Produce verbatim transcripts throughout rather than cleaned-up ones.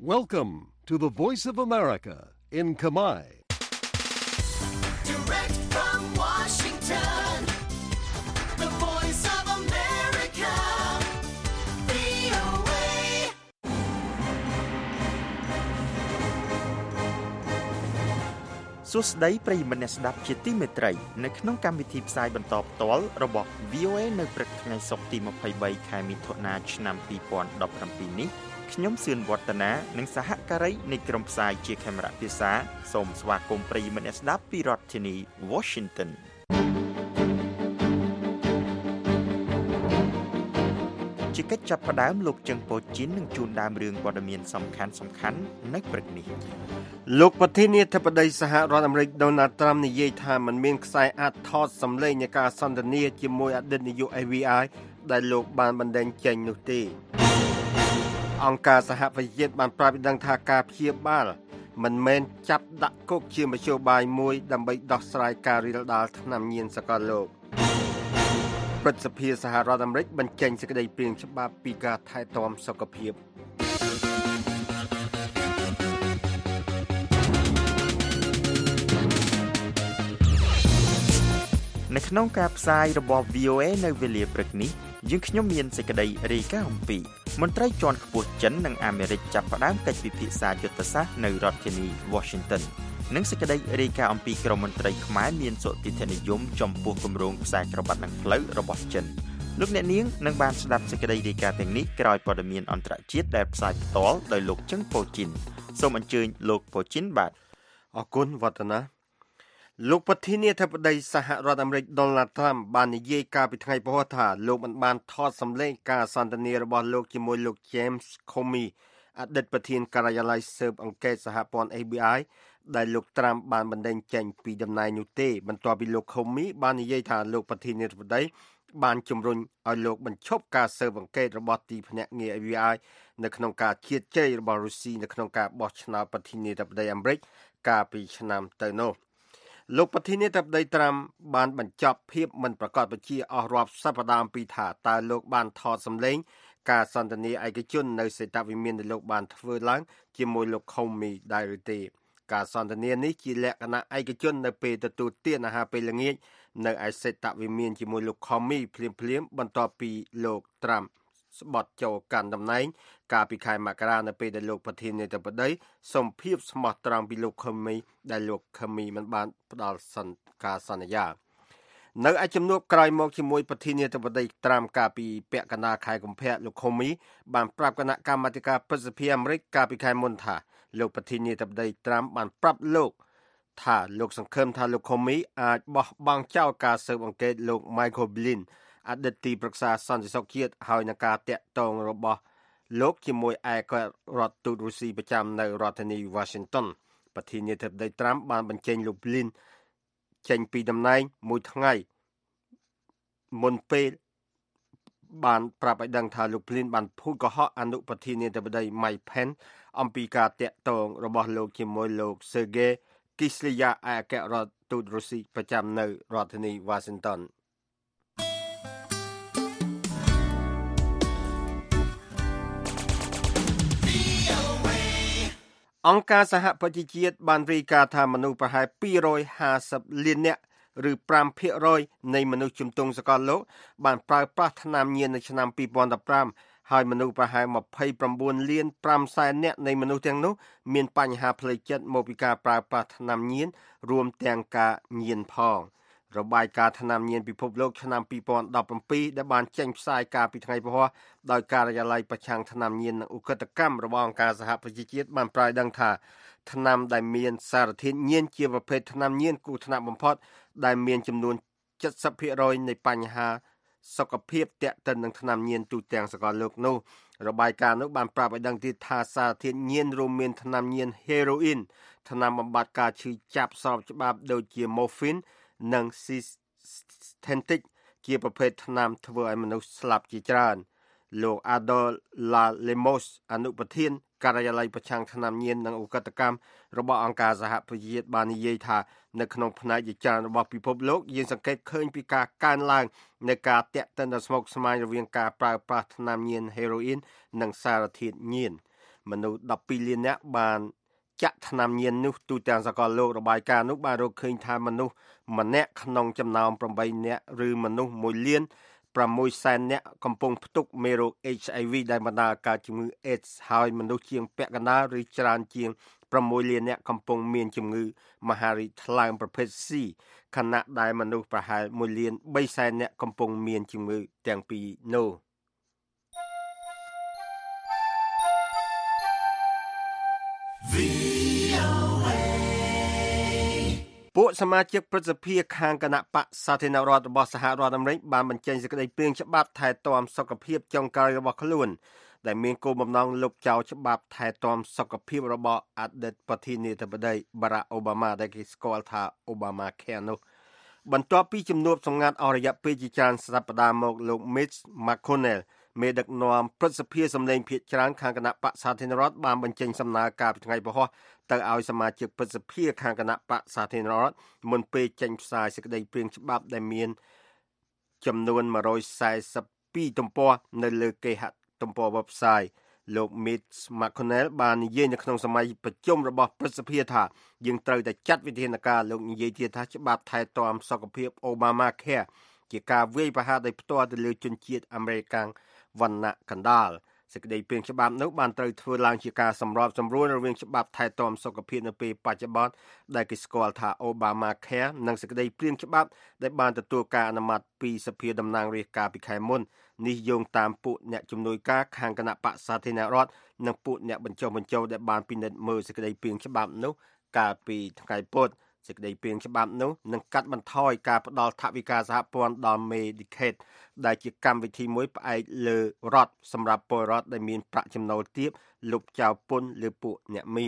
Welcome to the Voice of America in Khmer. Direct from Washington, the Voice of America, វី អូ เอសួស្តីប្រិយមិត្តអ្នកស្ដាប់ជាទីមេត្រីនៅក្នុងកម្មវិធីផ្សាយបន្តផ្ទាល់របស់ វី អូ เอ នៅព្រឹកថ្ងៃសុក្រទីម្ភៃបីខែមិថុនាឆ្នាំពីរពាន់ដប់ប្រាំពីរនេះខ្ញុំសឿនវឌ្ឍនានិងសហការីនៃក្រុមផ្សាយជាខេមរៈភាសាសូមស្វាគមន៍ប្រិយមិត្តអ្នកស្ដាប់ពីរដ្ឋធានី Washington ជាកិច្ចចាប់ផ្ដើមលោកជឹងប៉ូជីននឹងជួនដើមរឿងព័ត៌មានសំខាន់សំខាន់នៅព្រឹកនេះលោកប្រធានាធិបតីសហរដ្ឋអាមេរិក Donald Trump និយាយថាมันមានខ្សែអាចថតសម្លេងនៃការសន្ទនាជាមួយអតីតនាយក เอฟ บี ไอ ដែលលោកបានបណ្ដេញចេញនោះទេអង្គការសហប្រជាជាតិបានប្រាប់ឲ្យដឹងថាការព្យាបាលមិនមែនចាប់ដាក់គុកជាមធ្យោបាយមួយដើម្បីដោះស្រាយការរាលដាលថ្នាំញៀនសកលលោកព្រឹទ្ធសភាសហរដ្ឋអាមេរិកបញ្ចេញសេចក្តីព្រាងច្បាប់ពីការថែទាំសុខភាពនៅក្នុងការផ្សាយរបស់ វី អូ เอ នៅវេលាព្រឹកនេះយើងខ្ញុំមានសេចក្តីរាយការណ៍អំពីមន្ត្រីជាន់ខ្ពស់ចិននិងអាមេរិកចាប់ផ្ដើមកិច្ចពិភាក្សាយុទ្ធសាស្ត្រនៅរដ្ឋធានី Washington និងសេចក្តីរាយការណ៍អំពីក្រមមន្ត្រីខ្មែរមានសុទិដ្ឋិនិយមចំពោះគម្រោងខ្សែក្រវ៉ាត់និងផ្លូវរបស់ចិនលោកអ្នកនាងនឹងបានស្ដាប់សេចក្តីរាយការណ៍ទាំងនេះក្រោយព័ត៌មានអន្តរជាតិដែលផ្សាយផ្ទាល់ដោយលោកជឹងប៉ូជីនសូមអញ្ជើញលោកប៉ូជីនបាទអរគុណវឌ្ឍនាលោកប្រធានាធិបតីសហរដ្ឋអាមេរិក Donald Trump បាននិយាយកាលពីថ្ងៃពុធថាលោកមិនបានថតសម្លេងការសន្ទនារបស់លោកជាមួយលោក James Comey អតីតប្រធានការិយាល័យស៊ើបអង្កេតសហព័ន្ធ เอฟ บี ไอ ដែលលោក Trump បានបណ្ដេញចេញពីតំណែងនោះទេបន្ទាប់ពីលោក Comey បាននិយាយថាលោកប្រធានាធិបតីបានជំរុញឲ្យលោកបញ្ឈប់ការស៊ើបអង្កេតរបស់ទីភ្នាក់ងារ เอฟ บี ไอ នៅក្នុងការជៀសជ័យរបស់រុស្ស៊ីនៅក្នុងការបោះឆ្នោតប្រធានាធិបតីអាមេរិកកាលពីឆ្នាំទៅនោះលោកប្រធានាធិបតីត្រាំបានបញ្ចប់ភាពមិនប្រកបវិជ្ជាអស់រាប់សប្តាហ៍អំពីថាតើលោកបានថតសម្លេងការសន្ទនាឯកជននៅសេតវិមានដែលលោកបានធ្វើឡើងជាមួយលោក Comey ដែរឬទេការសន្ទនានេះជាលក្ខណៈឯកជននៅពេលទទួលទានអាហារពេលល្ងាចនៅឯសេតវិមានជាមួយលោក Comey ភ្លាមៗបន្ទាប់ពីលោក Trump ស្បត់ចូលកាន់តំណែងកាលពីខែមករានៅពេលដែលលោកប្រធានាធិបតីសូមភាពស្មោះត្រង់ពីលោក Comey ដែលលោក Comey មិនបានផ្ដល់សន្និការសន្យានៅឯជំនួបក្រោយមកជាមួយប្រធានាធិបតី Trump កាលពីពាក់កណ្ដាលខែកុម្ភៈលោក Comey បានប្រាប់គណៈកម្មាធិការព្រឹទ្ធសភាអាមេរិកកាលពីខែមុនថាលោកប្រធានាធិបតី Trump បានប្រាប់លោកថាលោកសង្ឃឹមថាលោក Comey អាចបោះបង់ចោលការស៊ើបអង្កេតលោក Michael Flynn អតីតទីប្រឹក្សាសន្តិសុខជាតិហើយនឹងការតាក់ទងរបស់លោកជាមួយឯករដ្ឋទូតរុស្ស៊ីប្រចាំនៅរដ្ឋធានី Washington ប្រធានាធិបតី Trump បានបញ្ចេញលោក Flynn ចេញពីតំណែងមួយថ្ងៃមុនពេលបានប្រាប់ឲ្យដឹងថាលោក Flynn បានភូតកុហកអនុប្រធានាធិបតី Mike Pence អំពីការតាក់ទងរបស់លោកជាមួយលោក Sergei Kislyak ឯករដ្ឋទូតរុស្ស៊ីប្រចាំនៅរដ្ឋធានី Washingtonអង្គការសហប្រជាជាតិបានរាយការណ៍ថាមនុស្សប្រហែលពីររយហាសិបលាននាក់ឬ five percent នៃមនុស្សជំទង់សកលលោកបានប្រើប្រាស់ថ្នាំញៀននៅឆ្នាំtwo thousand fifteenហើយមនុស្សប្រហែលtwenty-nineលានfiveសែននាក់នៃមនុស្សទាំងនោះមានបញ្ហាផ្លូវចិត្តមកពីការប្រើប្រាស់ថ្នាំញៀនរួមទាំងការញៀនផងរបាយការណ៍ថ្នាំញៀនពិភពលោកឆ្នាំtwo thousand seventeenដែលបានចេញផ្សាយកាលពីថ្ងៃពុធដោយការិយាល័យប្រឆាំងថ្នាំញៀននិងឧក្រិដ្ឋកម្មរបស់អង្គការសហប្រជាជាតិបានប្រកាសដឹងថាថ្នាំដែលមានសារធាតុញៀនជាប្រភេទថ្នាំញៀនគ្រោះថ្នាក់បំផុតដែលមានចំនួនseventy percent នៃបញ្ហាសុខភាពទាក់ទិននឹងថ្នាំញៀនទូទាំងសកលលោកនោះរបាយការណ៍នោះបានប្រាប់ឲ្យដឹងទៀតថាសារធាតុញៀនរួមមានថ្នាំញៀន heroin ថ្នាំបំបាត់ការឈឺចាប់ស្របច្បាប់ដូចជា morphine និង synthetic ជាប្រភេទថ្នាំធ្វើឲ្យមនុស្សស្លាប់ជាច្រើនលោក Adol Lemos អនុប្រធានការិយាល័យប្រឆាំងថ្នាំញៀននិងឧក្រិដ្ឋកម្មរបស់អង្គការសហប្រជាជាតិបាននិយាយថានៅក្នុងផ្នែកជាច្រើនរបស់ពិភពលោកយើងសង្កេតឃើញពីការកើនឡើងនៃការតាក់ទិនដ៏ស្មុគស្មាញរវាងការប្រើប្រាស់ថ្នាំញៀន heroin និងសារធាតុញៀនមនុស្សដប់ពីរលាននាក់បានចាក់ថ្នាំញៀននោះទូទាំងសកលលោករបាយការណ៍នោះបានរកឃើញថាមនុស្សម្នាក់ក្នុងចំណោមប្រាំបីនាក់ឬមនុស្សមួយលានប្រាំមួយសែននាក់កំពុងផ្ទុកមេរោគ เอช ไอ วี ដែលបណ្ដាលកើតជំងឺ AIDS ហើយមនុស្សជាងពាក់កណ្ដាលឬច្រើនជាងប្រាំមួយលាននាក់កំពុងមានជំងឺមហារីកថ្លើមប្រភេទ C ខណៈដែលមនុស្សប្រហែលមួយលានបីសែននាក់កំពុងមានជំងឺទាំងពីរនោះពួកសមាជិកព្រឹទ្ធសភាខាងគណៈបក្សសាធារណរដ្ឋរបស់សហរដ្ឋអាមេរិកបានបញ្ចេញសេចក្តីព្រាងច្បាប់ថែទាំសុខភាពចុងក្រោយរបស់ខ្លួនដែលមានគោលបំណងលុបចោលច្បាប់ថែទាំសុខភាពរបស់អតីតប្រធានាធិបតី Barack Obama ដែលគេស្គាល់ថា Obamacare នោះបន្ទាប់ពីជំនួបសម្ងាត់អស់រយៈពេលជាច្រើនសប្តាហ៍មកលោក Mitch McConnell មេដឹកនាំព្រឹទ្ធសភាសម្លេងភាគច្រើនខាងគណៈបក្សសាធារណរដ្ឋបានបញ្ចេញសំណើការពីថ្ងៃពហុទៅឲ្យសមាជិកព្រឹទ្ធសភាខាងគណៈបក្សសាធារណរដ្ឋមុនពេលចេញផ្សាយសេចក្តីព្រាងច្បាប់ដែលមានចំនួនមួយរយសែសិបពីរទំព័រនៅលើគេហទំព័រ website លោក Mitch McConnell បាននិយាយនៅក្នុងសម័យប្រជុំរបស់ព្រឹទ្ធសភាថាយើងត្រូវតែចាត់វិធានការលោកនិយាយទៀតថាច្បាប់ថែទាំសុខភាព Obamacare ជាការវាយប្រហារដោយផ្ទាល់ទៅលើជនជាតិអាមេរិកវណ្ណៈកណ្ដាលសេចក្តីព្រាងច្បាប់នោះបានត្រូវធ្វើឡើងជាការសម្របសម្រួលរវាងច្បាប់ថែទាំសុខភាពនៅពេលបច្ចុប្បន្នដែលគេស្គាល់ថា Obamacare និងសេចក្តីព្រាងច្បាប់ដែលបានទទួលការអនុម័តពីសភាតំណាងរាស្ត្រកាលពីខែមុននេះយោងតាមពួកអ្នកជំនួយការខាងគណៈបក្សសាធារណរដ្ឋនិងពួកអ្នកបញ្ចុះបញ្ចូលដែលបានពិនិត្យមើលសេចក្តីព្រាងច្បាប់នោះកាលពីថ្ងៃពុធសេចក្តីព្រាងច្បាប់នោះនឹងកាត់បន្ថយការផ្ដល់ថវិកាសហព័ន្ធដល់ Medicaid ដែលជាកម្មវិធីមួយផ្អែកលើរដ្ឋសម្រាប់ពលរដ្ឋដែលមានប្រាក់ចំណូលទាបលុបចោលពន្ធលើពួកអ្នកមាន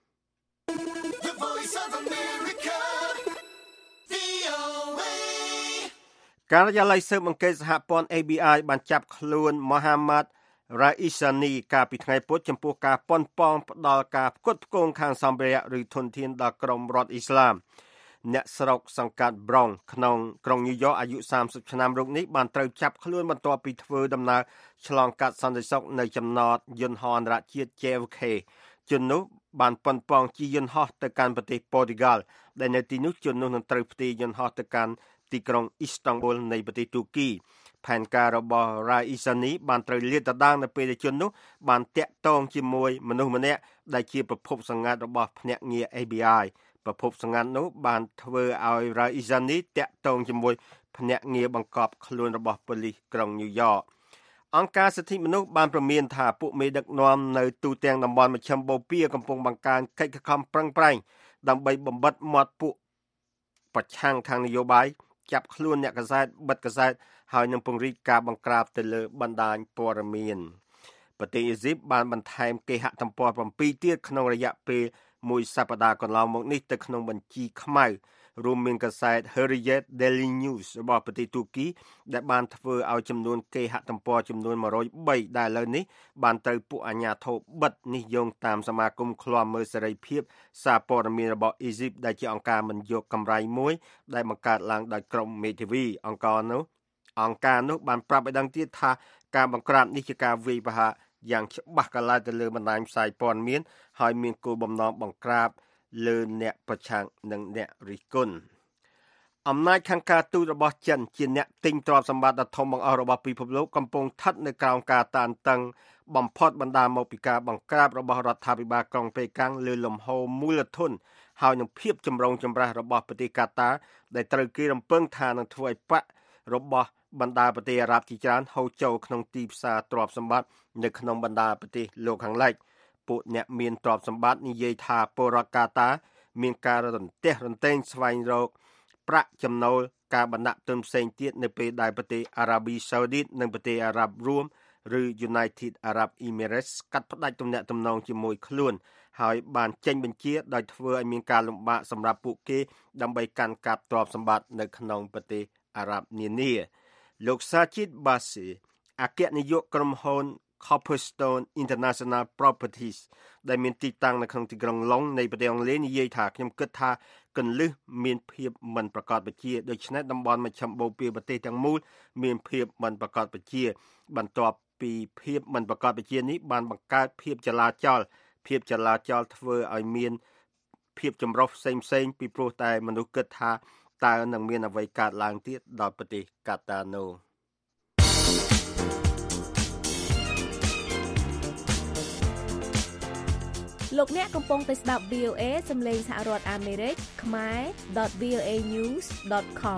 The Voice of America, វី អូ เอការិយាល័យស៊ើបអង្កេតសហព័ន្ធ เอ บี ไอ បានចាប់ខ្លួន Mohammad Raisani កាលពីថ្ងៃពុធចំពោះការប៉ុនប៉ងផ្ដល់ការផ្គត់ផ្គង់ខាងសម្ភារៈឬធនធានដល់ក្រុមរដ្ឋអ៊ីស្លាមអ្នកស្រុកសង្កាត់ Bronx ក្នុងក្រុងញូវយ៉កអាយុសាមសិបឆ្នាំរូបនេះបានត្រូវចាប់ខ្លួនបន្ទាប់ពីធ្វើដំណើរឆ្លងកាត់សន្តិសុខនៅចំណតយន្តហោះអន្តរជាតិ J F K ជននោះបានប៉ុនប៉ងជិះយន្តហោះទៅកាន់ប្រទេសប៉ូទុយហ្គាល់ដែលនៅទីនោះជននោះនឹងត្រូវផ្ទេរយន្តហោះទៅកាន់ទីក្រុងអ៊ីស្តង់ប៊ុលនៃប្រទេសទូគីផែនការរបស់ Raisani បានត្រូវលាតត្រដាងនៅពេលដែលជននោះបានតាក់ទងជាមួយមនុស្សម្នាក់ដែលជាប្រភពសម្ងាត់របស់ភ្នាក់ងារ เอ บี ไอ ប្រភពសម្ងាត់នោះបានធ្វើឲ្យ Raisani តាក់ទងជាមួយភ្នាក់ងារបង្កប់ខ្លួនរបស់ប៉ូលីសក្រុងញូវយ៉កអង្គការសិទ្ធិមនុស្សបានព្រមានថាពួកមេដឹកនាំនៅទូទាំងតំបន់មជ្ឈិមបូព៌ាកំពុងបង្កើនកិច្ចខិតខំប្រឹងប្រែងដើម្បីបំបិទមាត់ពួកប្រឆាំងខាងនយោបាយចាប់ខ្លួនអ្នកកាសែតបិទកាសែតហើយនឹងពង្រីកការបង្ក្រាបទៅលើបណ្ដាញព័ត៌មានប្រទេសអេស៊ីបបានបន្ថែមគេហទំព័រbảyទៀតក្នុងរយៈពេលមួយសប្តាហ៍កន្លងមកនេះទៅក្នុងបញ្ជីខ្មៅរួមមានកាសែត Hurriyet Daily News របស់ប្រទេសទូគីដែលបានធ្វើឲ្យចំនួនគេហទំព័រចំនួនមួយរយបីដែលឥឡូវនេះបានត្រូវពួកអាជ្ញាធរបិទនេះយោងតាមសមាគមឃ្លាំមើលសេរីភាពសារព័ត៌មានរបស់អេស៊ីបដែលជាអង្គការមិនយកកម្រៃមួយដែលបង្កើតឡើងដោយក្រុមមេធាវីអង្គការនោះអង្គការនោះបានប្រាប់ឲ្យដឹងទៀតថាការបង្ក្រាបនេះជាការវាយប្រហារយ៉ាងច្បាស់កន្លែងទៅលើបណ្ដាញផ្សាយព័ត៌មានហើយមានគោលបំណងបង្ក្រាបលើអ្នកប្រឆាំងនិងអ្នករិះគន់អំណាចខាងការទូតរបស់ចិនជាអ្នកទិញទ្រព្យសម្បត្តិដ៏ធំបង្អស់របស់ពិភពលោកកំពុងស្ថិតនៅក្រោមការតានតឹងបំផុតបណ្ដាលមកពីការបង្ក្រាបរបស់រដ្ឋាភិបាលក្រុងប៉េកាំងលើលំហូរមូលធនហើយនឹងភាពចម្រូងចម្រាសរបស់ប្រទេសកាតាដែលត្រូវគេរំពឹងថានឹងធ្វើឲ្យបករបស់បណ្ដាប្រទេសអារ៉ាប់ជាច្រើនហូរចូលក្នុងទីផ្សារទ្រព្យសម្បត្តិនៅក្នុងបណ្ដាប្រទេសលោកខាងលិចពួកអ្នកមានទ្រព្យសម្បត្តិនិយាយថាពលរដ្ឋកាតាមានការរន្ទះរន្ទែងស្វែងរកប្រាក់ចំណូលការបណ្ដាក់ទុនផ្សេងទៀតនៅពេលដែលប្រទេសអារ៉ាប៊ីសាអូឌីតនិងប្រទេសអារ៉ាប់រួមឬ United Arab Emirates កាត់ផ្ដាច់ទំនាក់ទំនងជាមួយខ្លួនហើយបានចេញបញ្ជាដោយធ្វើឲ្យមានការលំបាកសម្រាប់ពួកគេដើម្បីកាន់កាប់ទ្រព្យសម្បត្តិនៅក្នុងប្រទេសអារ៉ាប់នានាលោក Sajid Basi អគ្គនាយកក្រុមហ៊ុន Copperstone International Properties ដែលមានទីតាំងនៅក្នុងទីក្រុងឡុងនៃប្រទេសអង់គ្លេសនិយាយថាខ្ញុំគិតថាគន្លឹះមានភាពមិនប្រកបវិជ្ជាដូច្នេះតំបន់មជ្ឈិមបូព៌ាប្រទេសទាំងមូលមានភាពមិនប្រកបវិជ្ជាបន្ទាប់ពីភាពមិនប្រកបវិជ្ជានេះបានបង្កើតភាពចលាចលភាពចលាចលធ្វើឲ្យមានភាពចម្រុះផ្សេងផ្សេងពីព្រោះតែមនុស្សគិតថាតើនឹងមានអ្វីកើតឡើងទៀតដល់ប្រទេសកាតាណូលោកអ្នកកំពុងតែស្ដាប់ វី អូ អេ សំឡេងសហរដ្ឋអាមេរិកខ្មែរ .វី អូ เอ news ដត com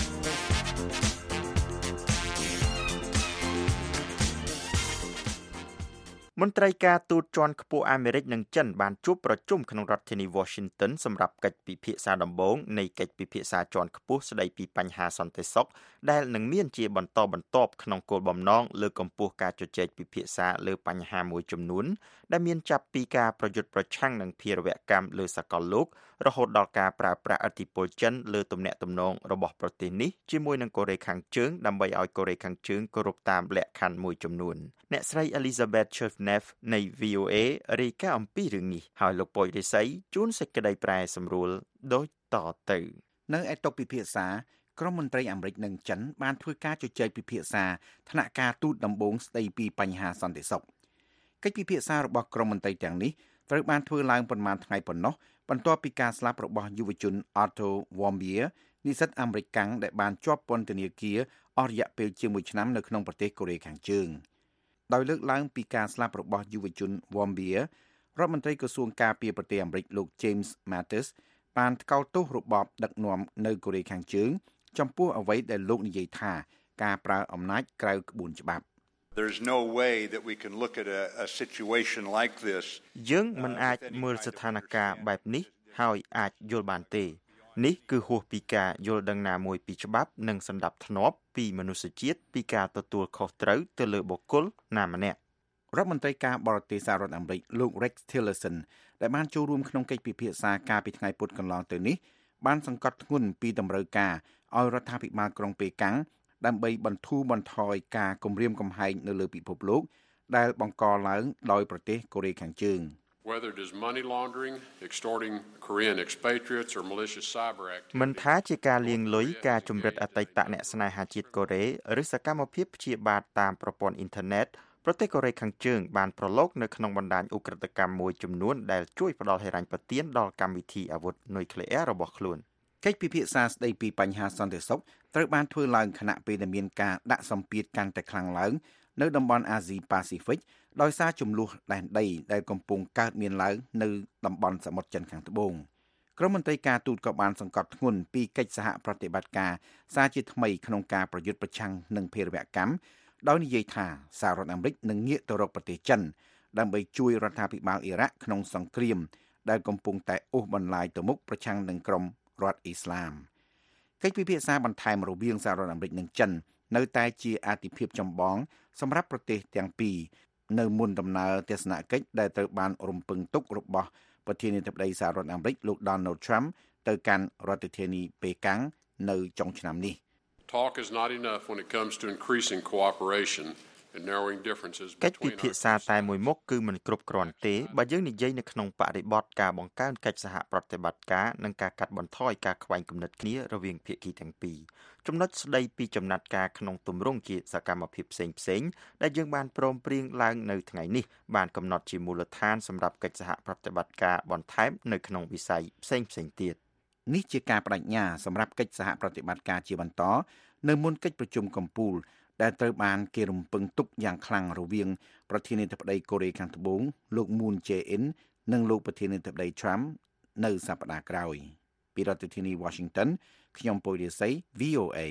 មន្ត្រីការទូតជាន់ខ្ពស់អាមេរិកនិងចិនបានជួបប្រជុំក្នុងរដ្ឋធានី Washington សម្រាប់កិច្ចពិភាក្សាដំបូងនៃកិច្ចពិភាក្សាជាន់ខ្ពស់ស្ដីពីបញ្ហាសន្តិសុខដែលនឹងមានជាបន្តបន្ទាប់ក្នុងគោលបំណងលើកកម្ពស់ការជជែកពិភាក្សាលើបញ្ហាមួយចំនួនដែលមានចាប់ពីការប្រយុទ្ធប្រឆាំងនឹងភេរវកម្មលើសកលលោករហូតដល់ការប្រើប្រាស់ឥទ្ធិពលចិនលើទំនាក់ទំនងរបស់ប្រទេសនេះជាមួយនឹងកូរ៉េខាងជើងដើម្បីឲ្យកូរ៉េខាងជើងគោរពតាមលក្ខខណ្ឌមួយចំនួនអ្នកស្រី Elizabeth Chernev នៃ វី អូ เอ រាយការណ៍អំពីរឿងនេះហើយលោកប៉ុយរិស័យជួនសេចក្តីប្រែសម្រួលដូចតទៅនៅឯតុពិភាក្សាក្រុមមន្ត្រីអាមេរិកនិងចិនបានធ្វើការជជែកពិភាក្សាថ្នាក់ការទូតដំបូងស្ដីពីបញ្ហាសន្តិសុខកិច្ចពិភាក្សារបស់ក្រុមមន្ត្រីទាំងនេះត្រូវបានធ្វើឡើងប្រមាណថ្ងៃប៉ុណ្ណោះបន្ទាប់ពីការស្លាប់របស់យុវជន Otto Warmbier និស្សិតអាមេរិកកាំងដែលបានជាប់ពន្ធនាគារអស់រយៈពេលជាងមួយឆ្នាំនៅក្នុងប្រទេសកូរ៉េខាងជើងដោយលើកឡើងពីការស្លាប់របស់យុវជន Warmbier រដ្ឋមន្ត្រីក្រសួងការពារប្រទេសអាមេរិកលោក James Mattis បានថ្កោលទោសរបបដឹកនាំនៅកូរ៉េខាងជើងចំពោះអ្វីដែលលោកនិយាយថាការប្រើអំណាចក្រៅក្បួនច្បាប់ There's no way that we can look at a, a situation like this យើងមិនអាចមើលស្ថានភាពបែបនេះហើយអាចយល់បានទេនេះគឺហួសពីការយល់ដឹងណាមួយពីច្បាប់និងសណ្ដាប់ធ្នាប់ពីមនុស្សជាតិពីការទទួលខុសត្រូវទៅលើបុគ្គលណាម្នាក់រដ្ឋមន្ត្រីការបរទេសសហរដ្ឋអាមេរិកលោក Rex Tillerson ដែលបានចូលរួមក្នុងកិច្ចពិភាក្សាកាលពីថ្ងៃពុធកន្លងទៅនេះបានសង្កត់ធ្ងន់ពីតម្រូវការឲ្យរដ្ឋាភិបាលក្រុងប៉េកាំងដើម្បីបន្ធូរបន្ថយការគំរាមកំហែងនៅលើពិភពលោកដែលបង្កឡើងដោយប្រទេសកូរ៉េខាងជើង Whether it is money laundering, extorting Korean expatriates or malicious cyber activity មិនថាជាការលាងលុយការជំរិតអតីតអ្នកស្នេហាជាតិកូរ៉េឬសកម្មភាពព្យាបាទតាមប្រព័ន្ធអ៊ីនធឺណិតប្រទេសកូរ៉េខាងជើងបានប្រឡូកនៅក្នុងបណ្ដាញឧក្រិដ្ឋកម្មមួយចំនួនដែលជួយផ្ដល់ហិរញ្ញប្បទានដល់កម្មវិធីអាវុធនុយក្លេអ៊ែររបស់ខ្លួនកិច្ចពិភាក្សាស្ដីពីបញ្ហាសន្តិសុខត្រូវបានធ្វើឡើងខណៈពេលដែលមានការដាក់សម្ពាធកាន់តែខ្លាំងឡើងនៅតំបន់អាស៊ីប៉ាស៊ីហ្វិកដោយសារចំនួនដែនដីដែលកំពុងកើតមានឡើងនៅតំបន់សមុទ្រចិនខាងត្បូងក្រុមមន្ត្រីការទូតក៏បានសង្កត់ធ្ងន់ពីកិច្ចសហប្រតិបត្តិការសារជាថ្មីក្នុងការប្រយុទ្ធប្រឆាំងនឹងភេរវកម្មដោយនិយាយថាសហរដ្ឋអាមេរិកនឹងងាកទៅរកប្រទេសចិនដើម្បីជួយរដ្ឋាភិបាលអ៊ីរ៉ាក់ក្នុងសង្គ្រាមដែលកំពុងតែអូសបន្លាយទៅមុខប្រឆាំងនឹងក្រុមរដ្ឋអ៊ីស្លាមកិច្ចពិភាក្សាបន្ថែមរវាងសហរដ្ឋអាមេរិកនិងចិននៅតែជាអាទិភាពចម្បងសម្រាប់ប្រទេសទាំងពីរនៅមុនដំណើរទស្សនកិច្ចដែលត្រូវបានរំពឹងទុករបស់ប្រធានាធិបតីសហរដ្ឋអាមេរិកលោក Donald Trump ទៅកាន់រដ្ឋធានីប៉េកាំងនៅចុងឆ្នាំនេះ Talk is not enough when it comes to increasing cooperation and narrowing differences កិច្ចពិភាក្សាតែមួយមុខគឺមិនគ្រប់គ្រាន់ទេបើយើងនិយាយនៅក្នុងបរិបទការបង្កើនកិច្ចសហប្រតិបត្តិការនិងការកាត់បន្ថយការខ្វែងគំនិតគ្នារវាងភាគីទាំងពីរចំណុចស្ដីពីចំណាត់ការក្នុងទម្រង់ជាសកម្មភាពផ្សេងផ្សេងដែលយើងបានព្រមព្រៀងឡើងនៅថ្ងៃនេះបានកំណត់ជាមូលដ្ឋានសម្រាប់កិច្ចសហប្រតិបត្តិការបន្ថែមនៅក្នុងវិស័យផ្សេងផ្សេងទៀតនេះជាការបដិញ្ញាសម្រាប់កិច្ចសហប្រតិបត្តិការជាបន្តនៅមុនកិច្ចប្រជុំកំពូលដែលត្រូវបានគេរំពឹងទុកយ៉ាងខ្លាំងរវាងប្រធានាធិបតីកូរ៉េខាងត្បូងលោក Moon Jae-in និងលោកប្រធានាធិបតី Trump នៅសប្តាហ៍ក្រោយពីរដ្ឋធានី Washington ខ្ញុំពុយរិស័យ វី អូ เอ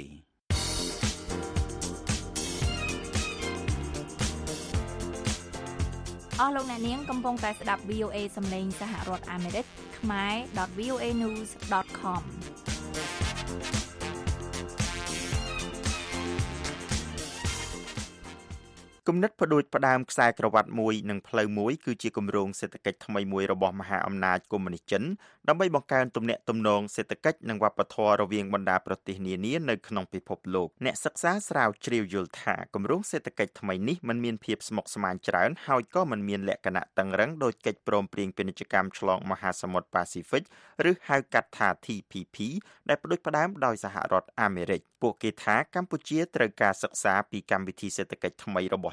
អស់លោកអ្នកនាងកំពុងតែស្ដាប់ វី អូ เอ សំឡេងសហរដ្ឋអាមេរិកខ្មែរ .វី អូ เอ news ដត com គំនិតផ្ដួចផ្ដើមខ្សែក្រវ៉ាត់មួយនិងផ្លូវមួយគឺជាគម្រោងសេដ្ឋកិច្ចថ្មីមួយរបស់មហាអំណាចកុម្មុយនីសចិនដើម្បីបង្កើនទំនាក់ទំនងសេដ្ឋកិច្ចនិងវប្បធម៌រវាងបណ្ដាប្រទេសនានានៅក្នុងពិភពលោកអ្នកសិក្សាស្រាវជ្រាវយល់ថាគម្រោងសេដ្ឋកិច្ចថ្មីនេះមិនមានភាពស្មុគស្មាញច្រើនហើយក៏មិនមានលក្ខណៈតឹងរ៉ឹងដោយកិច្ចព្រមព្រៀងពាណិជ្ជកម្មឆ្លងមហាសមុទ្រប៉ាស៊ីហ្វិកឬហៅកាត់ថា ที พี พี ដែលផ្ដួចផ្ដើមដោយសហរដ្ឋអាមេរិកពួកគេថាកម្ពុជាត្រូវការសិក្សាពីកម្មវិធីសេដ្ឋកិច្ចថ្មីរបស់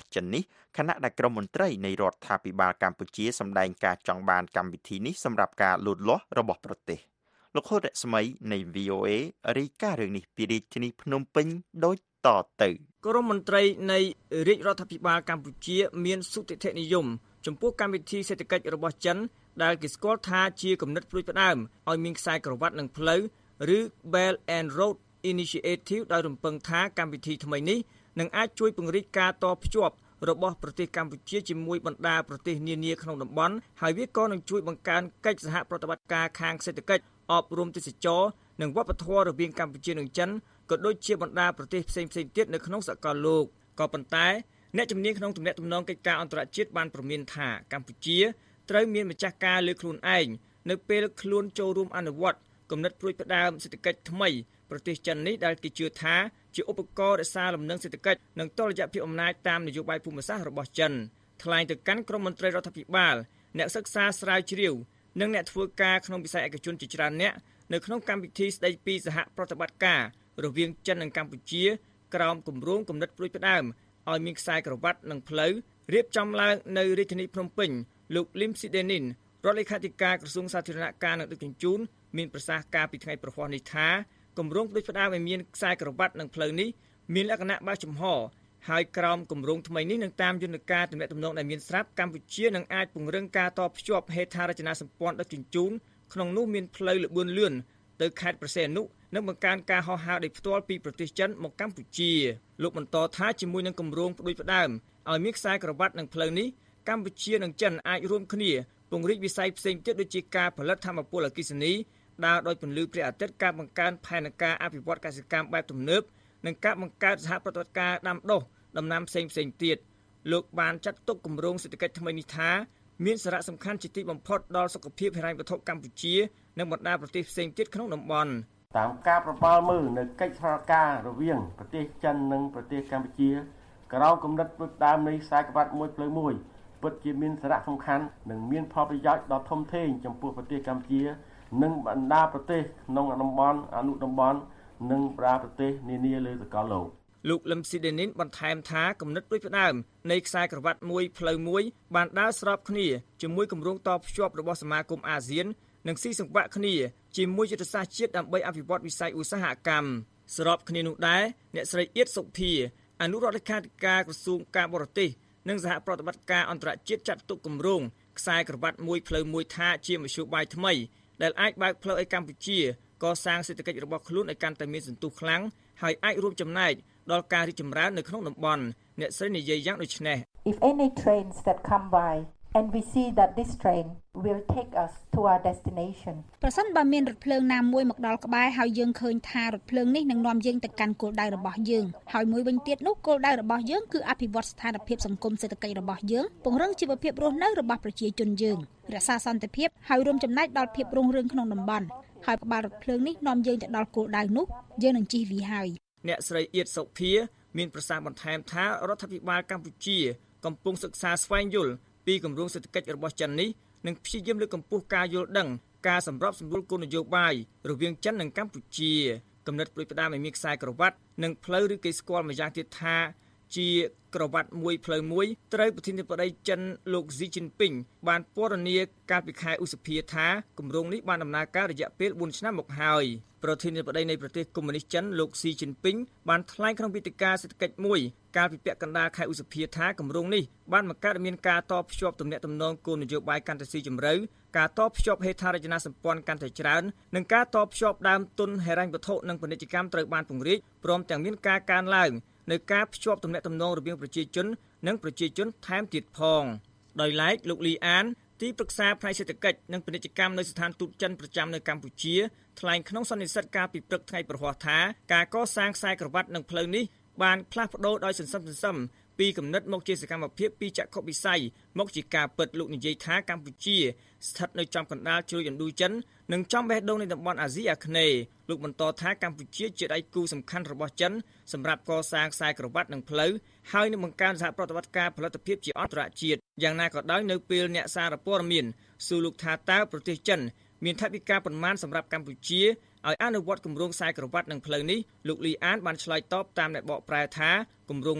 ចិននេះខណៈដែលក្រុមមន្ត្រីនៃរដ្ឋាភិបាលកម្ពុជាសម្ដែងការចង់បានកម្មវិធីនេះសម្រាប់ការលូតលាស់របស់ប្រទេសលោកហូតរស្មីនៃ វី អូ អេ រាយការណ៍រឿងនេះពីរាជធានីភ្នំពេញដូចតទៅក្រុមមន្ត្រីនៃរាជរដ្ឋាភិបាលកម្ពុជាមានសុទិដ្ឋិនិយមចំពោះកម្មវិធីសេដ្ឋកិច្ចរបស់ចិនដែលគេស្គាល់ថាជាគំនិតព្រួយផ្ដើមឲ្យមានខ្សែក្រវ៉ាត់និងផ្លូវឬ Belt and Road Initiative ដោយរំពឹងថាកម្មវិធីថ្មីនេះនឹងអាចជួយពង្រីកការតភ្ជាប់របស់ប្រទេសកម្ពុជាជាមួយបណ្ដាប្រទេសនានាក្នុងតំបន់ហើយវាក៏នឹងជួយបង្កើនកិច្ចសហប្រតិបត្តិការខាងសេដ្ឋកិច្ចអប់រំទេសចរនិងវប្បធម៌រវាងកម្ពុជានិងចិនក៏ដូចជាបណ្ដាប្រទេសផ្សេងៗទៀតនៅក្នុងសកលលោកក៏ប៉ុន្តែអ្នកជំនាញក្នុងទំនាក់ទំនងកិច្ចការអន្តរជាតិបានព្រមានថាកម្ពុជាត្រូវមានម្ចាស់ការលើខ្លួនឯងនៅពេលខ្លួនចូលរួមអនុវត្តគំនិតព្រួយផ្ដើមសេដ្ឋកិច្ចថ្មីប្រទេសចិននេះដែលគេជឿថាជាឧបករណ៍រក្សាលំនឹងសេដ្ឋកិច្ចនិងតុល្យភាពអំណាចតាមនយោបាយភូមិសាស្ត្ររបស់ចិនថ្លែងទៅកាន់ក្រុមមន្ត្រីរដ្ឋាភិបាលអ្នកសិក្សាស្រាវជ្រាវនិងអ្នកធ្វើការក្នុងវិស័យឯកជនជាច្រើនអ្នកនៅក្នុងកម្មវិធីស្ដីពីសហប្រតិបត្តិការរវាងចិននិងកម្ពុជាក្រោមគម្រោងគំនិតព្រួយផ្ដើមឲ្យមានខ្សែក្រវ៉ាត់និងផ្លូវរៀបចំឡើងនៅរាជធានីភ្នំពេញលោកលឹមស៊ីដេនីនរដ្ឋលេខាធិការក្រសួងសាធារណការនិងដឹកជញ្ជូនមានប្រសាសន៍ការពីថ្ងៃប្រហ័សនេះថាគម្រោងផ្ដួចផ្ដើមឲ្យមានខ្សែក្រវ៉ាត់និងផ្លូវនេះមានលក្ខណៈបើកចំហហើយក្រោមគម្រោងថ្មីនេះនឹងតាមយន្តការទំនាក់ទំនងដែលមានស្រាប់កម្ពុជានឹងអាចពង្រឹងការតភ្ជាប់ហេដ្ឋារចនាសម្ព័ន្ធដឹកជញ្ជូនក្នុងនោះមានផ្លូវល្បឿនលឿនទៅខេត្តព្រះសីហនុនិងបង្កើនការហោះហើរដោយផ្ទាល់ពីប្រទេសចិនមកកម្ពុជាលោកបន្តថាជាមួយនឹងគម្រោងផ្ដួចផ្ដើមឲ្យមានខ្សែក្រវ៉ាត់និងផ្លូវនេះកម្ពុជានិងចិនអាចរួមគ្នាពង្រីកវិស័យផ្សេងទៀតដូចជាការផលិតថាមពលអគ្គិសនីដើរដោយពន្លឺព្រះអាទិត្យការបង្កើនផែនការអភិវឌ្ឍកសិកម្មបែបទំនើបនិងការបង្កើតសហប្រតិបត្តិការដាំដុះដំណាំផ្សេងផ្សេងទៀតលោកបានចាត់ទុកគម្រោងសេដ្ឋកិច្ចថ្មីនេះថាមានសារៈសំខាន់ជាទីបំផុតដល់សុខភាពហិរញ្ញវត្ថុកម្ពុជានិងបណ្ដាប្រទេសផ្សេងទៀតក្នុងតំបន់តាមការប្របាល់មើលនៅកិច្ចសហការរវាងប្រទេសចិននិងប្រទេសកម្ពុជាក្រោមគំនិតផ្ដួចផ្ដើមនៃខ្សែក្រវ៉ាត់មួយផ្លូវមួយពិតជាមានសារៈសំខាន់និងមានផលប្រយោជន៍ដ៏ធំធេងចំពោះប្រទេសកម្ពុជានិងបណ្ដាប្រទេសក្នុងតំបន់អនុតំបន់និងបណ្ដាប្រទេសនានាលើសកលលោកលោកលឹមស៊ីដេនីនបន្ថែមថាគំនិតផ្ដួចផ្ដើមនៃខ្សែក្រវ៉ាត់មួយផ្លូវមួយបានដើរស្របគ្នាជាមួយគម្រោងតភ្ជាប់របស់សមាគមអាស៊ាននិងស៊ីសង្វាក់គ្នាជាមួយយុទ្ធសាស្ត្រជាតិដើម្បីអភិវឌ្ឍវិស័យឧស្សាហកម្មស្របគ្នានោះដែរអ្នកស្រីអៀតសុភាអនុរដ្ឋលេខាធិការក្រសួងការបរទេសនិងសហប្រតិបត្តិការអន្តរជាតិចាត់ទុកគម្រោងខ្សែក្រវ៉ាត់មួយផ្លូវមួយថាជាមធ្យោបាយថ្មីដែលអាចបើកផ្លូវឲ្យកម្ពុជាកសាងសេដ្ឋកិច្ចរបស់ខ្លួនឲ្យកាន់តែមានសន្ទុះខ្លាំងហើយអាចរួមចំណែកដល់ការរីកចម្រើននៅក្នុងតំបន់អ្នកស្រីនិយាយយ៉ាងដូចនេះ If any trains that come by and we see that this train will take us to our destination ប្រសិនបើមានរថភ្លើងណាមួយមកដល់ក្បែរហើយយើងឃើញថារថភ្លើងនេះនឹងនាំយើងទៅកាន់គោលដៅរបស់យើងហើយមួយវិញទៀតនោះគោលដៅរបស់យើងគឺអភិវឌ្ឍស្ថានភាពសង្គមសេដ្ឋកិច្ចរបស់យើងពង្រឹងជីវភាពរស់នៅរបស់ប្រជាជនយើងរក្សាសន្តិភាពហើយរួមចំណែកដល់ភាពរុងរឿងក្នុងតំបន់ហើយក្បាលរថភ្លើងនេះនាំយើងទៅដល់គោលដៅនោះយើងនឹងជិះវាហើយអ្នកស្រីអៀតសុភាមានប្រសាសន៍បន្ថែមថារដ្ឋាភិបាលកម្ពុជាកំពុងសិក្សាស្វែងយល់ពីគម្រោងសេដ្ឋកិច្ចរបស់ចិននេះនិងព្យាយាមលើកកម្ពស់ការយល់ដឹងការសម្របសម្រួលគោលនយោបាយរវាងចិននិងកម្ពុជាគំនិតផ្ដួចផ្ដើមឲ្យមានខ្សែក្រវ៉ាត់និងផ្លូវឬគេស្គាល់ម្យ៉ាងទៀតថាជាក្រវ៉ាត់មួយផ្លូវមួយត្រូវប្រធានាធិបតីចិនលោកស៊ីជីនពីងបានពណ៌នាកាលពីខែឧសភាថាគម្រោងនេះបានដំណើរការរយៈពេលបួនឆ្នាំមកហើយប្រធានាធិបតីនៃប្រទេសកុម្មុយនីសចិនលោកស៊ីជីនពីងបានថ្លែងក្នុងវេទិកាសេដ្ឋកិច្ចមួយកាលពីពាក់កណ្ដាលខែឧសភាថាគម្រោងនេះបានបង្កើតមានការតភ្ជាប់ទំនាក់ទំនងគោលនយោបាយកាន់តែស៊ីជម្រៅការតភ្ជាប់ហេដ្ឋារចនាសម្ព័ន្ធកាន់តែច្រើននិងការតភ្ជាប់ដើមទុនហិរញ្ញវត្ថុនិងពាណិជ្ជកម្មត្រូវបានពង្រីកព្រមទាំងមានការកើនឡើងនៅការភ្ជាប់ទំនាក់ទំនងរវាងប្រជាជននិងប្រជាជនថែមទៀតផងដោយឡែកលោកលីអានទីប្រឹក្សាផ្នែកសេដ្ឋកិច្ចនិងពាណិជ្ជកម្មនៅស្ថានទូតចិនប្រចាំនៅកម្ពុជាថ្លែងក្នុងសន្និសីទការពីព្រឹកថ្ងៃប្រហ័សថាការកសាងខ្សែក្រវ៉ាត់និងផ្លូវនេះបានផ្លាស់ប្ដូរដោយសន្សំសន្សំពីគំនិតមកជាសកម្មភាពពីចក្ខុវិស័យមកជាការពិតលោកនិយាយថាកម្ពុជាស្ថិតនៅចំកណ្ដាលជ្រោយឥណ្ឌូចិននិងចំបេះដូងនៃតំបន់អាស៊ីអាគ្នេយ៍លោកបន្តថាកម្ពុជាជាដៃគូសំខាន់របស់ចិនសម្រាប់កសាងខ្សែក្រវ៉ាត់និងផ្លូវហើយនឹងបង្កើនសហប្រតិបត្តិការផលិតភាពជាអន្តរជាតិយ៉ាងណាក៏ដោយនៅពេលអ្នកសារព័ត៌មានសួរលោកថាតើប្រទេសចិនមានថវិកាប៉ុន្មានសម្រាប់កម្ពុជាឲ្យអនុវត្តគម្រោងខ្សែក្រវ៉ាត់និងផ្លូវនេះលោកលីអានបានឆ្លើយតបតាមអ្នកបកប្រែថាគម្រោងនេះ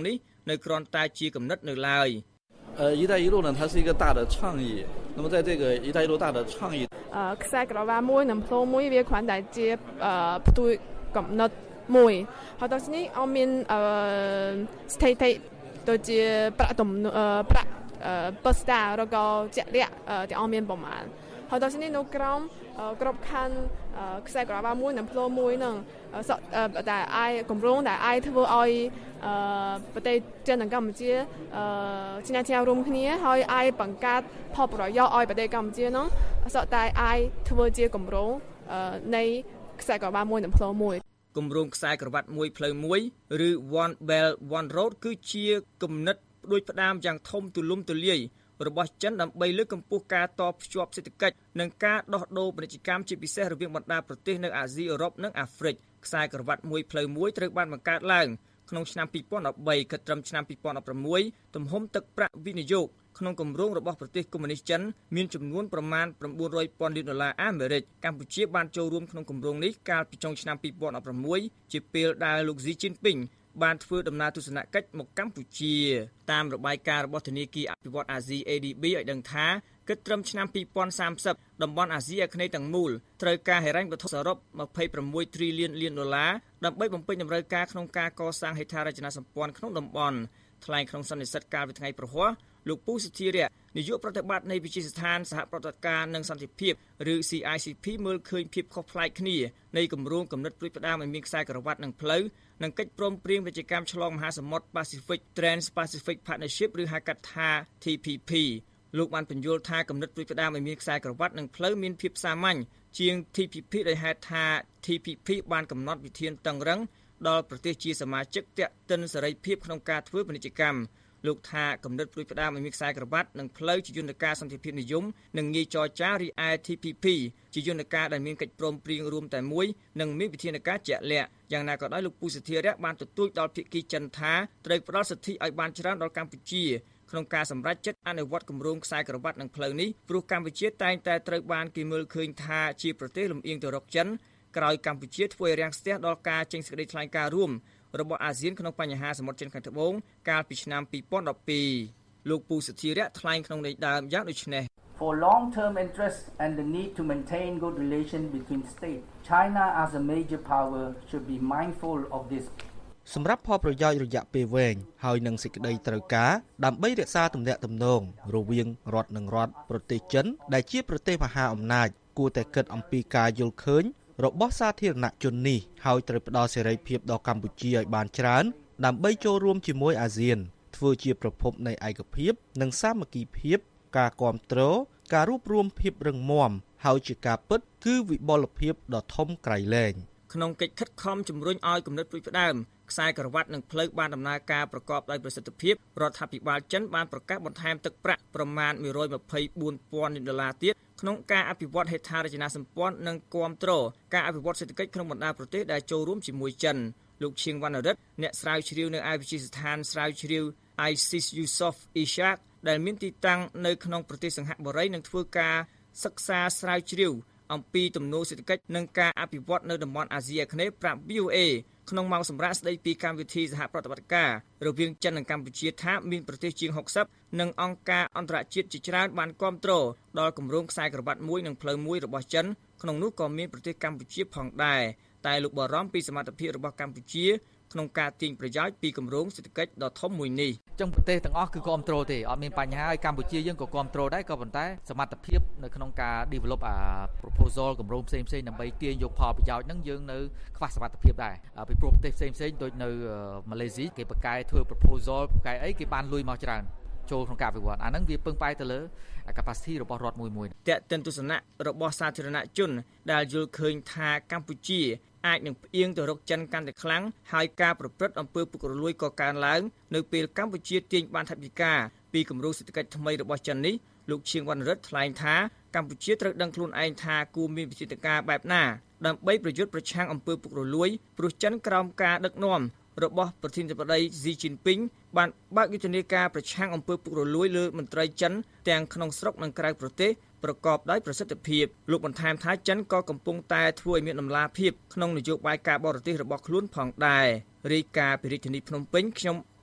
នៅគ្រាន់តែជាគំនិតនៅឡើយ呃，一带一路呢，它是一个大的倡议。那么在这个一带一路大的倡议， 呃，ខ្សែក្រវ៉ាមួយនិងផ្លូវមួយវាគ្រាន់តែជាអឺផ្ទុយកំណត់មួយហើយដល់នេះអត់មានអឺស្ថិតិដូចជាប្រាក់ទំប្រាក់បស្តារក៏ជាក់លាក់ទាំងអស់មានប្រមាណហើយដល់នេះនៅក្រោមក្របខ័ណ្ឌខ្សែក្រវ៉ាមួយនិងផ្លូវមួយនឹងតែអាយគម្រោងតែអាយធ្វើឲ្យប្រទេសចិននិងកម្ពុជាឆ្នះឆ្នះរួមគ្នាហើយអាយបង្កើតផលប្រយោជន៍ឲ្យប្រទេសកម្ពុជានោះសក់តែអាយធ្វើជាគម្រោងនៃខ្សែក្រវ៉ាមួយនិងផ្លូវមួយគម្រោងខ្សែក្រវ៉ាត់មួយផ្លូវមួយឬ One Belt One Road គឺជាគំនិតដូចផ្ដាមយ៉ាងធំទូលំទូលាយរបស់ចិនដើម្បីលើកកម្ពស់ការតភ្ជាប់សេដ្ឋកិច្ចនិងការដោះដូរពាណិជ្ជកម្មជាពិសេសរវាងបណ្ដាប្រទេសនៅអាស៊ីអឺរ៉ុបនិងអាហ្វ្រិកខ្សែក្រវ៉ាត់មួយផ្លូវមួយត្រូវបានបង្កើតឡើងក្នុងឆ្នាំពីរពាន់ដប់បីគិតត្រឹមឆ្នាំពីរពាន់ដប់ប្រាំមួយទំហំទឹកប្រាក់វិនិយោគក្នុងគម្រោងរបស់ប្រទេសកុម្មុយនីសចិនមានចំនួនប្រមាណ៩រយពាន់លានដុល្លារអាមេរិកកម្ពុជាបានចូលរួមក្នុងគម្រោងនេះកាលពីចុងឆ្នាំពីរពាន់ដប់ប្រាំមួយជាពេលដែលលោកស៊ីជីនពីងបានធ្វើដំណើរទស្សនកិច្ចមកកម្ពុជាតាមរបាយការណ៍របស់ធនាគារអភិវឌ្ឍន៍អាស៊ី A D B ឲ្យដឹងថាគិតត្រឹមឆ្នាំពីរពាន់សាមសិបតំបន់អាស៊ីអាគ្នេយ៍ទាំងមូលត្រូវការហិរញ្ញវត្ថុសរុបម្ភៃប្រាំមួយទ្រីលានលានដុល្លារដើម្បីបំពេញតម្រូវការក្នុងការកសាងហេដ្ឋារចនាសម្ព័ន្ធក្នុងតំបន់ថ្លែងក្នុងសន្និសីទកាលពីថ្ងៃប្រហ័សលោកពូសុធារៈនាយកប្រតិបត្តិនៃវិទ្យាស្ថានសហប្រតិបត្តិការនិងសន្តិភាពឬ C I C P មើលឃើញភាពខុសប្លែកគ្នានៃគម្រោងគំនិតព្រួយផ្ដាមឲ្យមានខ្សែក្រវ៉ាត់និងផ្លូវនិងកិច្ចព្រមព្រៀងពាណិជ្ជកម្មឆ្លងមហាសមុទ្រ Pacific Trans-Pacific Partnership ឬហៅកាត់ថា T P P លោកបានបញ្យល់ថាគំនិតព្រួយផ្ដាមឲ្យមានខ្សែក្រវ៉ាត់និងផ្លូវមានភាពសាមញ្ញជាង T P P ដោយហេតុថា T P P បានកំណត់វិធានតឹងរ៉ឹងដល់ប្រទេសជាសមាជិកទាក់ទិនសេរីភាពក្នុងការធ្វើពាណិជ្ជកម្មលោកថាគំនិតព្រួយផ្ដាមឲ្យមានខ្សែក្រវ៉ាត់និងផ្លូវជាយន្តការសន្តិភាពនិយមនិងងាយចរចារីឯ T P P ជាយន្តការដែលមានកិច្ចព្រមព្រៀងរួមតែមួយនិងមានវិធានការជាក់លាក់យ៉ាងណាក៏ដោយលោកពូសុធារៈបានទទូចដល់ភាគីចិនថាត្រូវផ្ដល់សិទ្ធិឲ្យបានច្រើនដល់កម្ពុជាក្នុងការសម្រេចចិត្តអនុវត្តគម្រោងខ្សែក្រវ៉ាត់និងផ្លូវនេះព្រោះកម្ពុជាតែងតែត្រូវបានគេមើលឃើញថាជាប្រទេសលំអៀងទៅរកចិនក្រោយកម្ពុជាធ្វើឲ្យរាំងស្ទះដល់ការចេញសេចក្តីថ្លែងការណ៍រួមរបស់អាស៊ានក្នុងបញ្ហាសមុទ្រចិនខាងត្បូងកាលពីឆ្នាំពីរពាន់ដប់ពីរលោកពូសុធារៈថ្លែងក្នុងន័យដើមយ៉ាងដូចនេះ For long-term interest and the need to maintain good relations between states, China as a major power should be mindful of this. សម្រាប់ផលប្រយោជន៍រយៈពេលវែងហើយនឹងសេចក្តីត្រូវការដើម្បីរក្សាទំនាក់ទំនងរវាងរដ្ឋនិងរដ្ឋប្រទេសចិនដែលជាប្រទេសមហាអំណាចគួរតែគិតអំពីការយល់ឃើញរបស់សាធារណជននេះហើយត្រូវផ្ដល់សេរីភាពដល់កម្ពុជាឲ្យបានច្រើនដើម្បីចូលរួមជាមួយអាស៊ានធ្វើជាប្រភពនៃឯកភាពនិងសាមគ្គីភាពការគាំទ្រការរួបរวมភាពរឹងមាំហើយជាការពិតគឺវិបលភាពដ៏ធំក្រៃលែងក្នុងកិច្ចខិតខំជំរុញឲ្យគំនិតព្រួយផ្ដើមខ្សែក្រវ៉ាត់និងផ្លូវបានដំណើរការប្រកបដោយប្រសិទ្ធភាពរដ្ឋាភិបាលចិនបានប្រកាសបន្ថែមទឹកប្រាក់ប្រមាណមួយរយម្ភៃបួនពាន់លានដុល្លារទៀតក្នុងការអភិវឌ្ឍហេដ្ឋារចនាសម្ព័ន្ធនិងគាំទ្រការអភិវឌ្ឍសេដ្ឋកិច្ចក្នុងបណ្ដាប្រទេសដែលចូលរួមជាមួយចិនលោកឈៀងវណ្ណរិទ្ធអ្នកស្រាវជ្រាវនៅឯវិទ្យាស្ថានស្រាវជ្រាវ I C S Yusof Ishaq ដែលមានទីតាំងនៅក្នុងប្រទេសសិង្ហបុរីនឹងធ្វើការសិក្សាស្រាវជ្រាវអំពីទំនោរសេដ្ឋកិច្ចនិងការអភិវឌ្ឍនៅតំបន់អាស៊ីអាគ្នេយ៍ប្រាប់ V O A ក្នុងម៉ោងសម្រាប់ស្ដីពីកម្មវិធីសហប្រតិបត្តិការរវាងចិននិងកម្ពុជាថាមានប្រទេសជាងហុកសិបនិងអង្គការអន្តរជាតិជាច្រើនបានគាំទ្រដល់គម្រោងខ្សែក្រវ៉ាត់មួយនិងផ្លូវមួយរបស់ចិនក្នុងនោះក៏មានប្រទេសកម្ពុជាផងដែរតែលោកបារម្ភពីសមត្ថភាពរបស់កម្ពុជាក្នុងការទាញប្រយោជន៍ពីគម្រោងសេដ្ឋកិច្ចដ៏ធំមួយនេះចឹងប្រទេសទាំងអស់គឺគ្រប់គ្រងទេអត់មានបញ្ហាហើយកម្ពុជាយើងក៏គ្រប់គ្រងដែរក៏ប៉ុន្តែសមត្ថភាពនៅក្នុងការ develop អា proposal គម្រោងផ្សេងៗដើម្បីទាញយកផលប្រយោជន៍ហ្នឹងយើងនៅខ្វះសមត្ថភាពដែរពីព្រោះប្រទេសផ្សេងៗដូចនៅម៉ាឡេស៊ីគេប្រកែធ្វើ proposal ប្រកែអីគេបានលុយមកច្រើនចូលក្នុងការវិវត្តអាហ្នឹងវាពឹងផ្អែកទៅលើ capacity របស់រដ្ឋមួយមួយតេតិនទស្សនៈរបស់សាធារណជនដែលយល់ឃើញថាកម្ពុជាអាចនឹងផ្អៀងទៅរកចិនកាន់តែខ្លាំងហើយការប្រព្រឹត្តអំពើពុករលួយក៏កើនឡើងនៅពេលកម្ពុជាទាញបានថវិកាពីគម្រោងសេដ្ឋកិច្ចថ្មីរបស់ចិននេះលោកឈៀងវណ្ណរិទ្ធថ្លែងថាកម្ពុជាត្រូវដឹងខ្លួនឯងថាគួរមានវិធានការបែបណាដើម្បីប្រយុទ្ធប្រឆាំងអំពើពុករលួយព្រោះចិនក្រោមការដឹកនាំរបស់ប្រធានាធិបតីស៊ីជីនពីងបានបើកយុទ្ធនាការប្រឆាំងអំពើពុករលួយលើមន្ត្រីចិនទាំងក្នុងស្រុកនិងក្រៅប្រទេសប្រកបដោយប្រសិទ្ធភាពលោកបន្ថែមថាចិនក៏កំពុងតែធ្វើឲ្យមានដំណាភាពក្នុងនយោបាយការបរទេសរបស់ខ្លួនផងដែររាយការណ៍ពីរាជធានីភ្នំពេញខ្ញុំ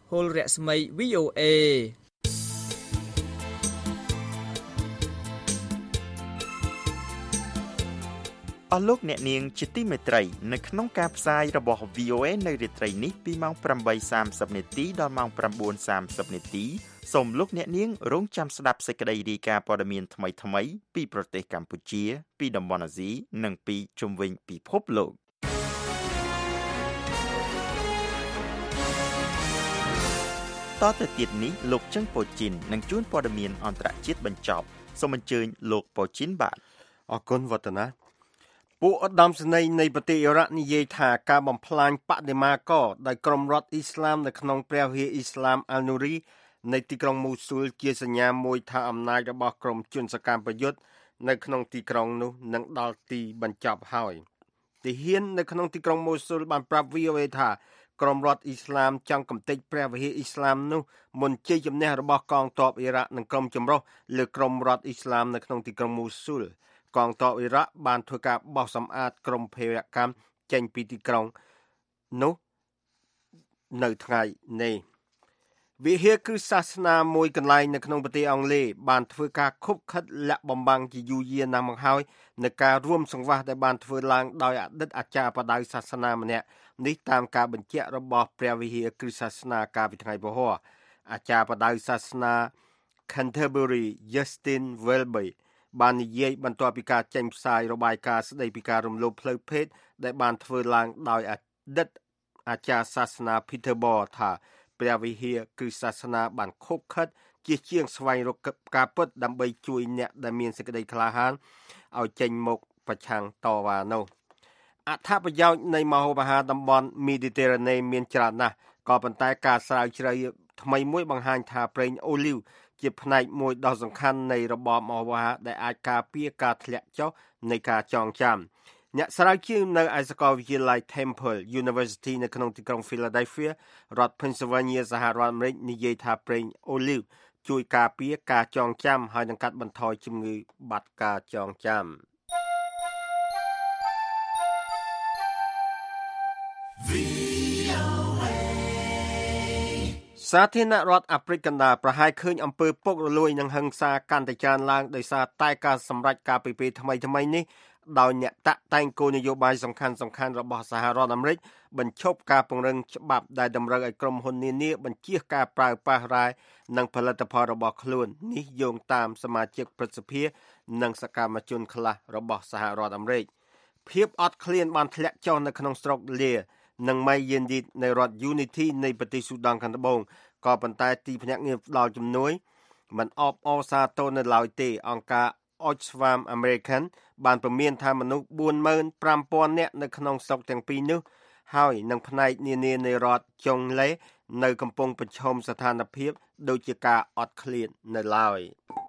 ហុលរស្មី វី អូ เอអស់លោកអ្នកនាងជាទីមេត្រីនៅក្នុងការផ្សាយរបស់ វី អូ เอ នៅរាត្រីនេះពីម៉ោង ប្រាំបីសាមសិប នាទីដល់ម៉ោង ប្រាំបួនសាមសិប នាទីសូមលោកអ្នកនាងរងចាំស្ដាប់សេចក្តីរាយការណ៍ព័ត៌មានថ្មីៗពីប្រទេសកម្ពុជាពីតំបន់អាស៊ីនិងពីជុំវិញពិភពលោកតទៅទៀតនេះលោកជឹងប៉ូជីននឹងជួនព័ត៌មានអន្តរជាតិបញ្ចប់សូមអញ្ជើញលោកប៉ូជីនបាទអរគុណវឌ្ឍនាពួកឧត្តមសេនីយ៍នៃប្រទេសអ៊ីរ៉ាក់និយាយថាការបំផ្លាញបដិមាករដោយក្រុមរដ្ឋអ៊ីស្លាមនៅក្នុងព្រះវិហារអ៊ីស្លាមអាល់នូរីនៃទីក្រុងមូស៊ូលជាសញ្ញាមួយថាអំណាចរបស់ក្រុមជនសកម្មប្រយុទ្ធនៅក្នុងទីក្រុងនោះនឹងដល់ទីបញ្ចប់ហើយទាហាននៅក្នុងទីក្រុងមូស៊ូលបានប្រាប់ វី អូ เอ ថាក្រុមរដ្ឋអ៊ីស្លាមចង់កំទេចព្រះវិហារអ៊ីស្លាមនោះមុនជ័យជំនះរបស់កងទ័ពអ៊ីរ៉ាក់និងក្រុមចម្រុះលើក្រុមរដ្ឋអ៊ីស្លាមនៅក្នុងទីក្រុងមូស៊ូលកងទ័ពអ៊ីរ៉ាក់បានធ្វើការបោះសម្អាតក្រុមភេរវកម្មចេញពីទីក្រុងនោះនៅថ្ងៃនេះវិហារគឺសាសនាមួយកន្លែងនៅក្នុងប្រទេសអង់គ្លេសបានធ្វើការខុបខិតលាក់បំបាំងជាយូរយារណាស់មកហើយនៅការរួមសង្វាស់ដែលបានធ្វើឡើងដោយអតីតអាចារ្យបដៅសាសនាម្នាក់នេះតាមការបញ្ជាក់របស់ព្រះវិហារគឺសាសនាកាលពីថ្ងៃពហុអាចារ្យបដៅសាសនា Canterbury Justin Welby បាននិយាយបន្ទាប់ពីការចេញផ្សាយរបាយការណ៍ស្ដីពីការរំលោភផ្លូវភេទដែលបានធ្វើឡើងដោយអតីតអាចារ្យសាសនា Peterborough ថាព្រះវិហារគឺសាសនាបានខុបខិតជាជាងស្វែងរកការពិតដើម្បីជួយអ្នកដែលមានសេចក្តីក្លាហានឲ្យចេញមកប្រឆាំងតវ៉ានោះអត្ថប្រយោជន៍នៃមហោបអាហារតំបន់ Mediterranean មានច្រើនណាស់ក៏ប៉ុន្តែការស្រាវជ្រាវថ្មីមួយបង្ហាញថាប្រេងអូលីវជាផ្នែកមួយដ៏សំខាន់នៃរបបមហោបអាហារដែលអាចការពារការធ្លាក់ចុះនៃការចងចាំអ្នកស្រាវជ្រាវនៅឯសាកលវិទ្យាល័យ Temple University នៅក្នុងទីក្រុង Philadelphia រដ្ឋ Pennsylvania សហរដ្ឋអាមេរិកនិយាយថាប្រេងអូលីវជួយការពារការចងចាំហើយនឹងកាត់បន្ថយជំងឺបាត់ការចងចាំសាធារណរដ្ឋអាហ្វ្រិកកណ្ដាលប្រហែលឃើញអំពើពុករលួយនិងហិង្សាកាន់តែច្រើនឡើងដោយសារតែការសម្រេចការពីពេលថ្មីៗនេះដោយអ្នកតាក់តែងគោលនយោបាយសំខាន់ៗរបស់សហរដ្ឋអាមេរិកបញ្ឈប់ការពង្រឹងច្បាប់ដែលតម្រូវឲ្យក្រុមហ៊ុននានាបញ្ជៀសការប្រើប្រាស់រ៉ែនិងផលិតផលរបស់ខ្លួននេះយោងតាមសមាជិកព្រឹទ្ធសភានិងសកម្មជនខ្លះរបស់សហរដ្ឋអាមេរិកភាពអត់ឃ្លានបានធ្លាក់ចុះនៅក្នុងស្រុកលានិងម៉ៃយេនឌីតនៃរដ្ឋ Unity នៃប្រទេសស៊ូដង់ខាងត្បូងក៏ប៉ុន្តែទីភ្នាក់ងារផ្ដល់ជំនួយមិនអបអរសាទរនៅឡើយទេអង្គការ Oxfam American បានព្រមានថាមនុស្ស បួនម៉ឺនប្រាំពាន់ នាក់នៅក្នុងស្រុកទាំងពីរនោះហើយនឹងផ្នែកនានានៃរដ្ឋចុងឡេនៅកំពុងប្រឈមស្ថានភាពដូចជាការអត់ឃ្លាននៅឡើយ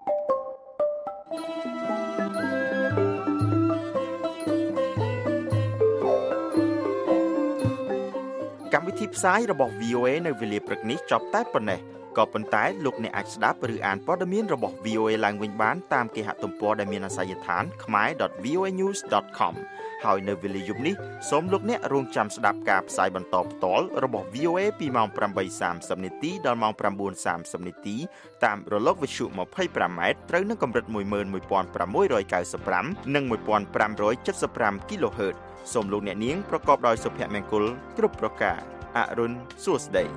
កម្មវិធីផ្សាយរបស់ វី អូ เอ នៅវេលាព្រឹកនេះចប់តែប៉ុណ្ណេះក៏ប៉ុន្តែលោកអ្នកអាចស្ដាប់ឬអានព័ត៌មានរបស់ វី អូ เอ ឡើងវិញបានតាមគេហទំព័រដែលមានអាសយដ្ឋាន khmae dot v o a news dot com ហើយនៅវេលាយប់នេះសូមលោកអ្នករងចាំស្ដាប់ការផ្សាយបន្តផ្ទាល់របស់ វី អូ เอ ពីម៉ោង ប្រាំបីសាមសិប នាទីដល់ម៉ោង ប្រាំបួនសាមសិប នាទីតាមរលកវិទ្យុ ម្ភៃប្រាំម៉ែត្រត្រូវនឹងកម្រិត មួយម៉ឺនមួយពាន់ប្រាំមួយរយកៅសិបប្រាំ និង មួយពាន់ប្រាំរយចិតសិបប្រាំ គីឡូហឺតសូមលោកអ្នកនាងប្រកបដោយសុភមង្គលគ្រប់ប្រការអរុនសួស្តី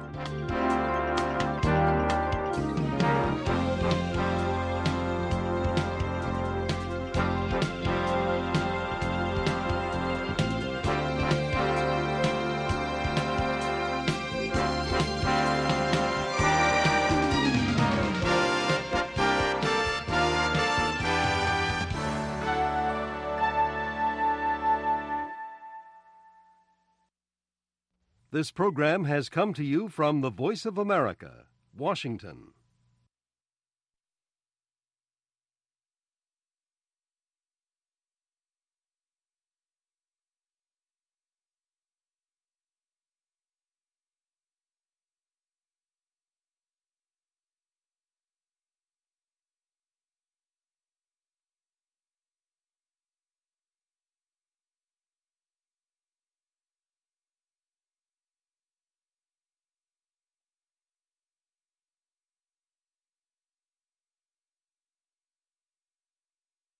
This program has come to you from the Voice of America, Washington.